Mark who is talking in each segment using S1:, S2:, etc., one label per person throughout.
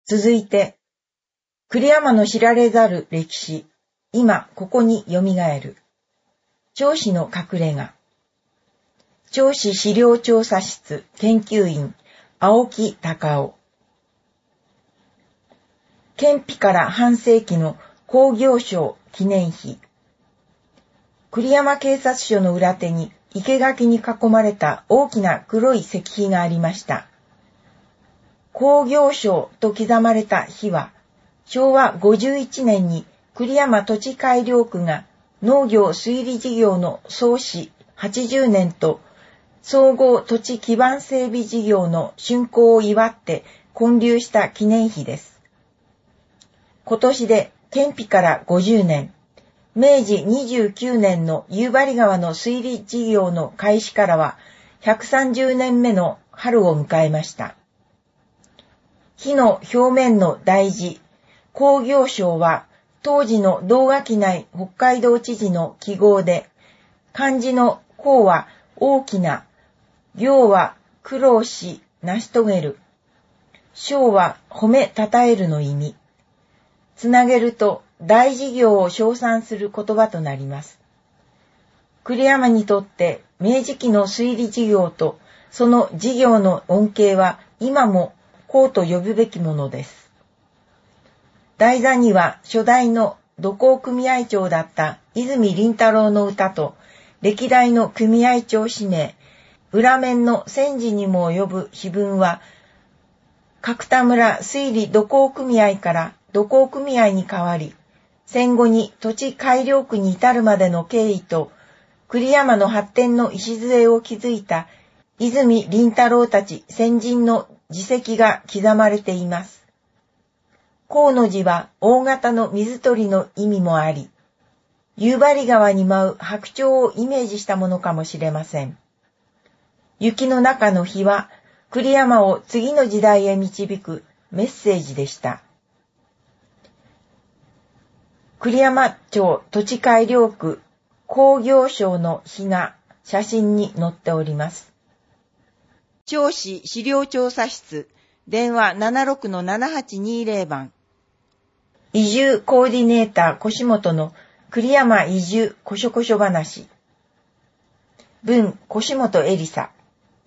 S1: 続いて、栗山の知られざる歴史、今ここによみがえる。銚子の隠れ家。銚子資料調査室研究員、青木隆夫。建碑から半世紀の工業省記念碑。栗山警察署の裏手に生垣に囲まれた大きな黒い石碑がありました。工業省と刻まれた碑は、昭和51年に栗山土地改良区が農業推理事業の創始80年と総合土地基盤整備事業の竣工を祝って建立した記念碑です。今年で建碑から50年、明治29年の夕張川の水利事業の開始からは130年目の春を迎えました。碑の表面の題字、工業省は当時の同垣内北海道知事の記号で、漢字の工は大きな、業は苦労し成し遂げる、賞は褒めたたえるの意味。つなげると大事業を称賛する言葉となります。栗山にとって明治期の水利事業とその事業の恩恵は今もこうと呼ぶべきものです。台座には初代の土工組合長だった泉林太郎の歌と歴代の組合長氏名、裏面の戦時にも及ぶ碑文は角田村水利土工組合から土工組合に変わり、戦後に土地改良区に至るまでの経緯と栗山の発展の礎を築いた泉林太郎たち先人の事跡が刻まれています。甲の字は大型の水鳥の意味もあり、夕張川に舞う白鳥をイメージしたものかもしれません。雪の中の碑は栗山を次の時代へ導くメッセージでした。栗山町土地改良区工業省の碑が写真に載っております。銚子資料調査室電話 76-7820 番。移住コーディネーター腰本の栗山移住こしょこしょ話。文腰本エリサ。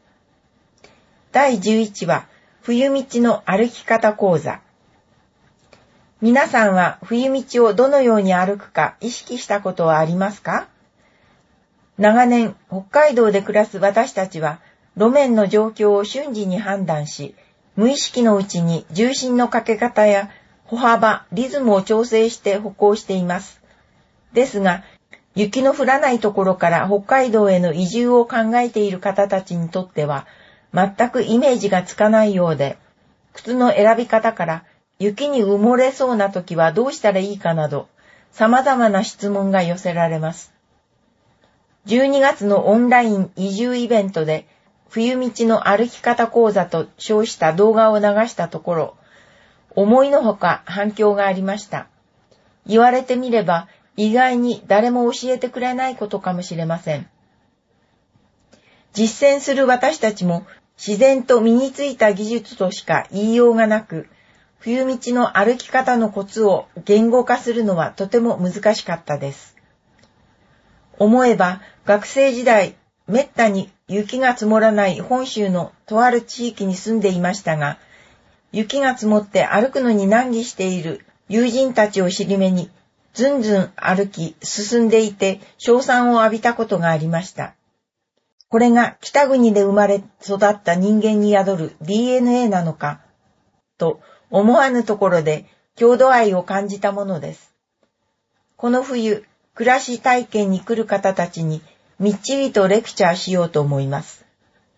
S1: 第11話冬道の歩き方講座。皆さんは冬道をどのように歩くか意識したことはありますか？長年北海道で暮らす私たちは路面の状況を瞬時に判断し、無意識のうちに重心のかけ方や歩幅、リズムを調整して歩行しています。ですが、雪の降らないところから北海道への移住を考えている方たちにとっては、全くイメージがつかないようで、靴の選び方から雪に埋もれそうな時はどうしたらいいかなど、様々な質問が寄せられます。12月のオンライン移住イベントで、冬道の歩き方講座と称した動画を流したところ、思いのほか反響がありました。言われてみれば、意外に誰も教えてくれないことかもしれません。実践する私たちも自然と身についた技術としか言いようがなく、冬道の歩き方のコツを言語化するのはとても難しかったです。思えば学生時代、めったに雪が積もらない本州のとある地域に住んでいましたが、雪が積もって歩くのに難儀している友人たちを尻目に、ずんずん歩き進んでいて称賛を浴びたことがありました。これが北国で生まれ育った人間に宿る DNA なのか、と思わぬところで郷土愛を感じたものです。この冬、暮らし体験に来る方たちにみっちりとレクチャーしようと思います。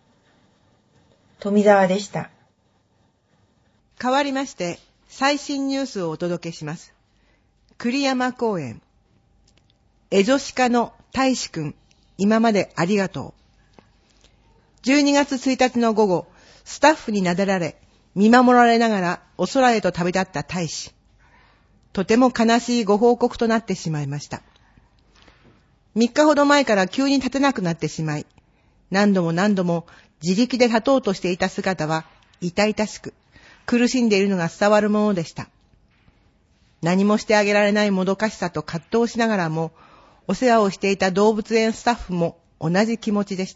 S1: 富澤でした。
S2: 変わりまして、最新ニュースをお届けします。栗山公園。エゾシカの大志くん、今までありがとう。12月1日の午後、スタッフになでられ、見守られながらお空へと旅立った大志。とても悲しいご報告となってしまいました。3日ほど前から急に立てなくなってしまい、何度も自力で立とうとしていた姿は痛々しく、 苦しんでいるのが伝わるものでした。何もしてあげられないもどかしさと葛藤しながらも、お世話をしていた動物園スタッフも同じ気持ちでした。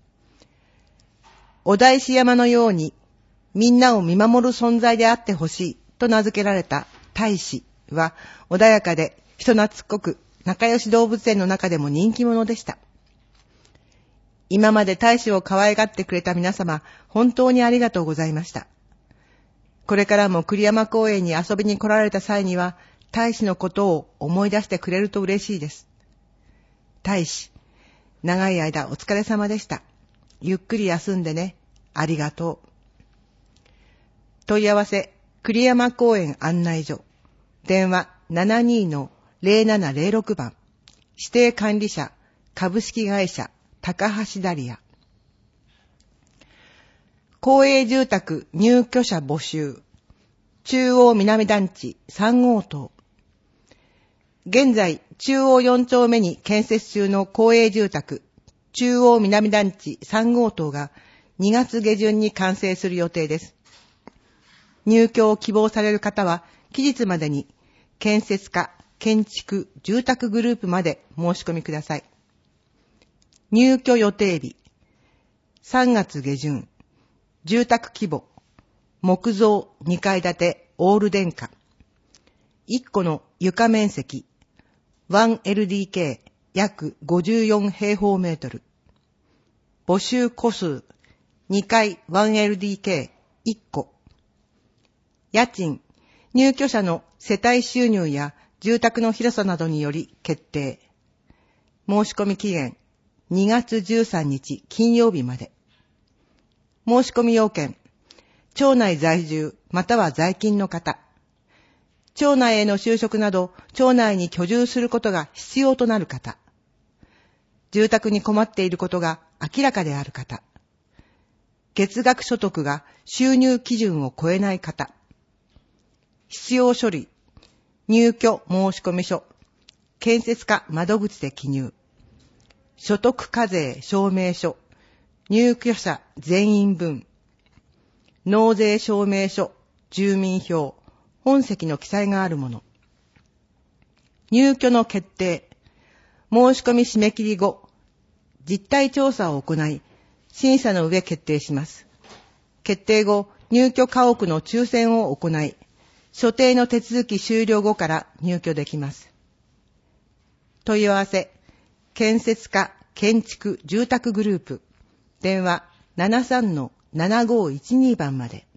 S2: お大師山のようにみんなを見守る存在であってほしいと名付けられた大使は穏やかで人懐っこく仲良し動物園の中でも人気者でした。今まで大使を可愛がってくれた皆様、本当にありがとうございました。これからも栗山公園に遊びに来られた際には、大使のことを思い出してくれると嬉しいです。大使、長い間お疲れ様でした。ゆっくり休んでね。ありがとう。問い合わせ、栗山公園案内所。電話 72-0706 番。指定管理者、株式会社、高橋ダリア。公営住宅入居者募集。中央南団地3号棟。現在、中央4丁目に建設中の公営住宅、中央南団地3号棟が2月下旬に完成する予定です。入居を希望される方は、期日までに建設課、建築、住宅グループまで申し込みください。入居予定日、3月下旬、住宅規模、木造2階建てオール電化、1戸の床面積、1LDK 約54平方メートル。募集戸数、2階 1LDK1 戸。家賃、入居者の世帯収入や住宅の広さなどにより決定。申し込み期限、2月13日金曜日まで。申し込み要件、町内在住または在勤の方。町内への就職など、町内に居住することが必要となる方。住宅に困っていることが明らかである方。月額所得が収入基準を超えない方。必要書類、入居申込書、建設課窓口で記入。所得課税証明書、入居者全員分。納税証明書、住民票、本籍の記載があるもの。入居の決定。申し込み締め切り後、実態調査を行い、審査の上決定します。決定後、入居家屋の抽選を行い、所定の手続き終了後から入居できます。問い合わせ、建設課建築住宅グループ、電話 73-7512 番まで。